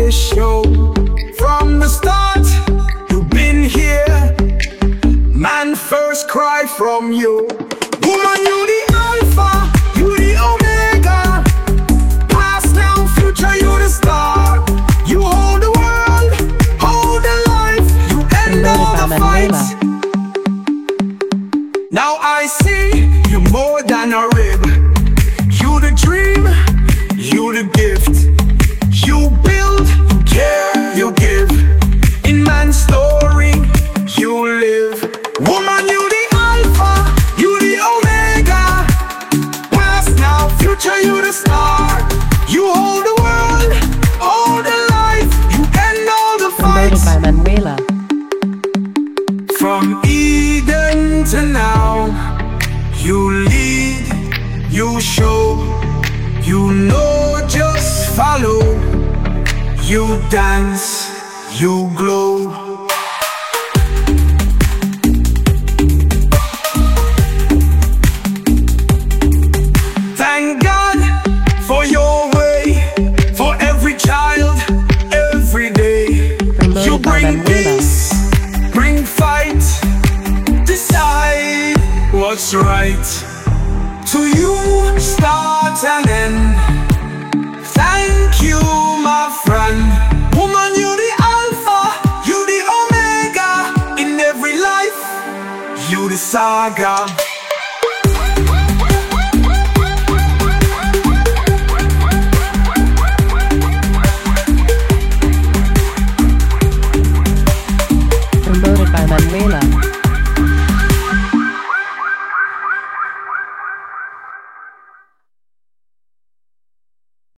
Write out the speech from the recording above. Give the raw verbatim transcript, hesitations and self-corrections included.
this show. From the start, you've been here. Man first cry from you. Woman, you the alpha, you the omega. Past, now, future, you the star. You hold the world, hold the life. You end all the fights. Now I see you more than a rib. You the dream, you the gift. You build, you care, you give. In man's story, you live. Woman, you the alpha, you the omega. Past, now, future, you the star. You hold the world, hold the life. You end all the fights. Promoted by Manuela. From Eden to now, you lead, you show. You know, just follow. You dance, you glow. Thank God for your way, for every child, every day. Promoted You by bring Manuela. peace, bring fight, decide what's right. To you, start and end. Thank you, my friend. Woman, you the alpha, you the omega. In every life, you the saga. Promoted by Manuela.